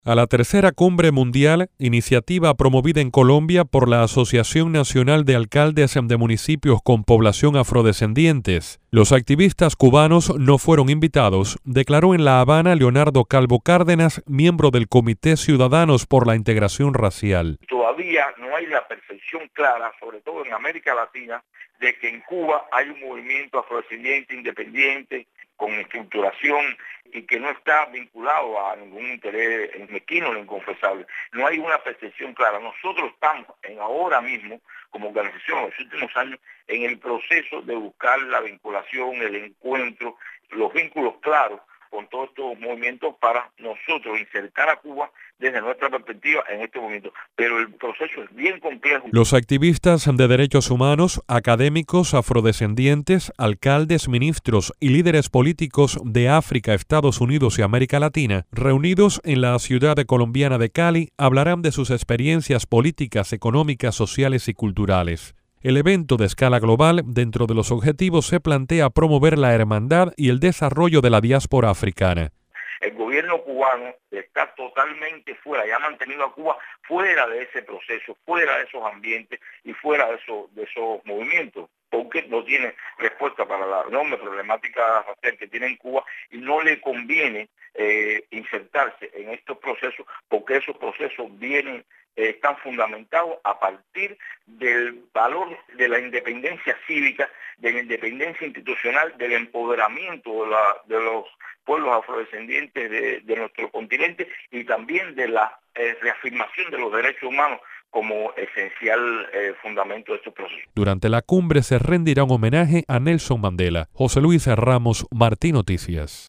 A la tercera cumbre mundial, iniciativa promovida en Colombia por la Asociación Nacional de Alcaldes de Municipios con Población Afrodescendientes. Los activistas cubanos no fueron invitados, declaró en La Habana Leonardo Calvo Cárdenas, miembro del Comité Ciudadanos por la Integración Racial. Todavía no hay la percepción clara, sobre todo en América Latina, de que en Cuba hay un movimiento afrodescendiente independiente, con estructuración y que no está vinculado a ningún interés mezquino ni inconfesable. No hay una percepción clara. Nosotros estamos ahora mismo, como organización, en los últimos años, en el proceso de buscar la vinculación, el encuentro, los vínculos claros con todos estos movimientos para nosotros insertar a Cuba desde nuestra perspectiva en este momento. Pero el proceso es bien complejo. Los activistas de derechos humanos, académicos, afrodescendientes, alcaldes, ministros y líderes políticos de África, Estados Unidos y América Latina, reunidos en la ciudad colombiana de Cali, hablarán de sus experiencias políticas, económicas, sociales y culturales. El evento de escala global, dentro de los objetivos, se plantea promover la hermandad y el desarrollo de la diáspora africana. El gobierno cubano está totalmente fuera, y ha mantenido a Cuba fuera de ese proceso, fuera de esos ambientes y fuera de esos movimientos, porque no tiene respuesta para la enorme problemática racial que tiene en Cuba y no le conviene insertarse en estos procesos, porque esos procesos están fundamentados a partir del valor de la independencia cívica, de la independencia institucional, del empoderamiento de los pueblos afrodescendientes de nuestro continente y también de la reafirmación de los derechos humanos como esencial fundamento de estos procesos. Durante la cumbre se rendirá un homenaje a Nelson Mandela. José Luis Ramos, Martí Noticias.